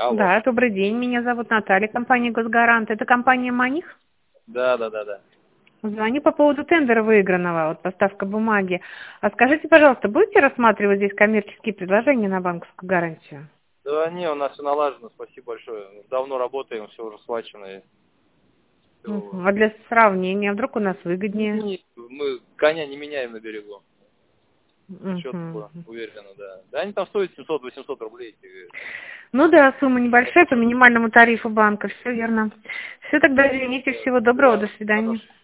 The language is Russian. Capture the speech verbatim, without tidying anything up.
Алло. Да, добрый день. Меня зовут Наталья, компания «Госгарант». Это компания «Маних»? Да, да, да, да. Звоню по поводу тендера выигранного, вот поставка бумаги. А скажите, пожалуйста, будете рассматривать здесь коммерческие предложения на банковскую гарантию? Да не, у нас все налажено, спасибо большое. Давно работаем, все уже схвачено. и всё. Мгм. А для сравнения, вдруг у нас выгоднее? Не, мы коня не меняем на берегу. Мгм. Четко, уверенно, да. Да они там стоят семьсот-восемьсот рублей. эти. Ну да, сумма небольшая по минимальному тарифу банка, все верно. Все, тогда извините, всего доброго, Да, до свидания. хорошо.